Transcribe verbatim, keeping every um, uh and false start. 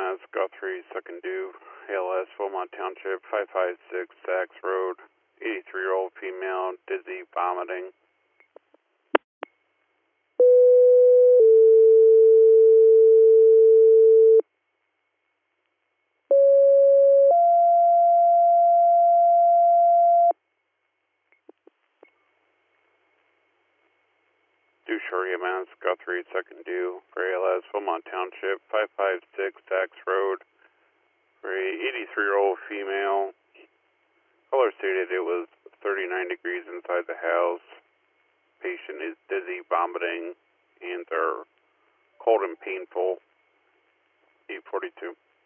M S, Guthrie, second due, A L S, Beaumont Township, five five six Saks Road, eighty-three-year-old female, dizzy, vomiting. Due Shore E M S, Guthrie, second due, for A L S, Beaumont Township, five five six Saks Road, for a eighty-three-year-old female. Caller stated it was thirty-nine degrees inside the house. Patient is dizzy, vomiting, and they're cold and painful. eight forty-two.